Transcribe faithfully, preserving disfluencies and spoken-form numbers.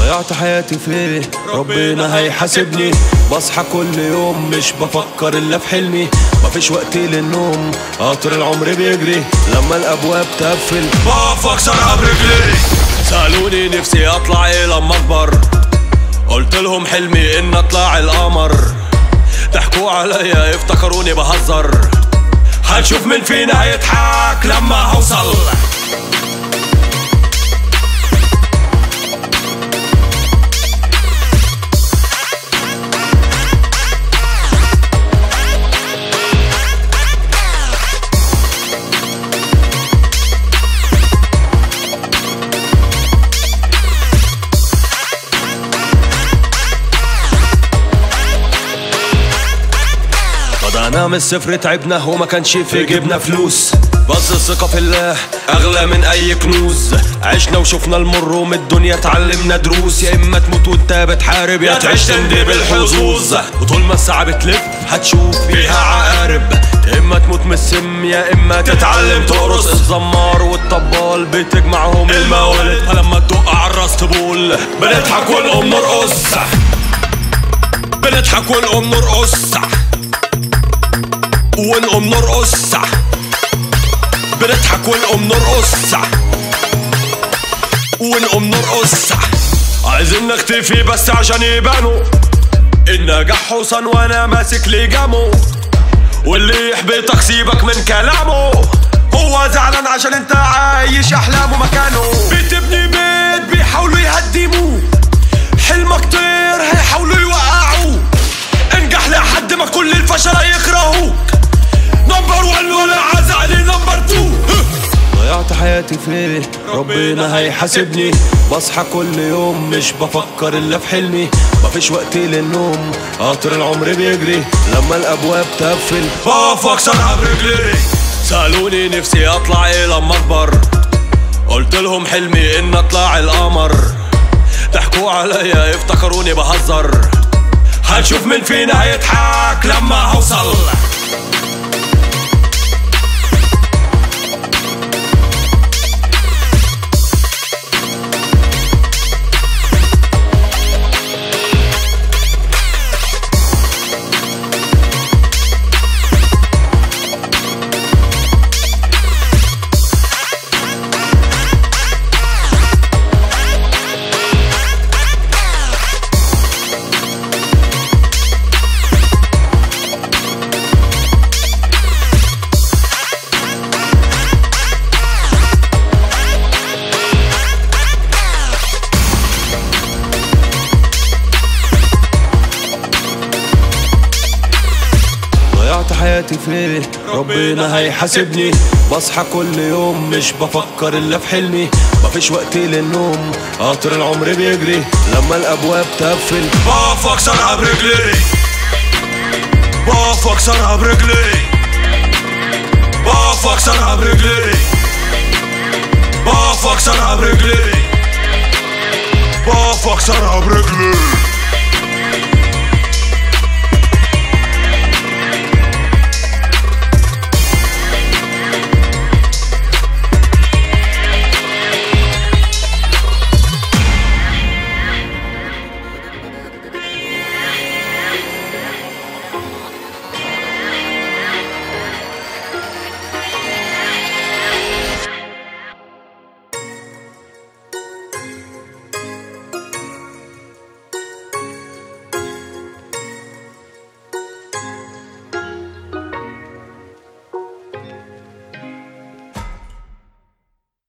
ضيعت حياتي فيه ربنا هيحاسبني. بصحى كل يوم مش بفكر الا في حلمي، مفيش وقت للنوم قطر العمر بيجري. لما الابواب تقفل بقف اكسرها برجلي. سألوني نفسي اطلع ايه لما اكبر، قلت لهم حلمي ان اطلع القمر. ضحكوا عليا افتكروني بهزر، هنشوف مين فينا هيضحك لما هوصل. بدأنا من الصفر تعبنا وما كانش في جيبنا فلوس، بس الثقة في الله أغلى من أي كنوز. عشنا وشوفنا المر ومن الدنيا اتعلمنا دروس، يا إما تموت وأنت بتحارب يا تعيش تندب الحظوظ. وطول ما الساعة بتلف هتشوف فيها عقارب، يا إما تموت من السم يا إما تتعلم تقرص. الزمار والطبال بتجمعهم الموالد، فلما تدق عالراس تبول بنضحك ونقوم نرقص، بنضحك ونقوم نرقص ونقوم نرقص، بنضحك ونقوم نرقص ونقوم نرقص. عايزين نختفي بس عشان يبانوا النجاح حصان وانا ماسك لجامه، واللي يحبطك سيبك من كلامه، هو زعلان عشان انت عايش احلامه مكانه. بتبني بيت بيحاولوا يهدموه، حلمك طير هيحاولوا يوقعوه، انجح لحد ما كل الفشل يكرهوك. نمبر وان ولا عزعلي نمبر تو. ضيعت حياتي فيه ربنا هيحاسبني. بصحى كل يوم مش بفكر الا في حلمي، مفيش وقت للنوم قطر العمر بيجري. لما الابواب تقفل بقف اكسرها برجلي. سألوني نفسي اطلع ايه لما اكبر، قلت لهم حلمي ان اطلع القمر. ضحكوا عليا افتكروني بهزر، هنشوف مين فينا هيضحك لما هوصل. ضيعت حياتي فيه ربنا هيحاسبني. بصحى كل يوم مش بفكر الا في حلمي، مفيش وقت للنوم قطر العمر بيجري. لما الابواب تقفل بقف اكسرها برجلي، بقف اكسرها برجلي، بقف اكسرها برجلي، بقف اكسرها برجلي، بقف اكسرها برجلي.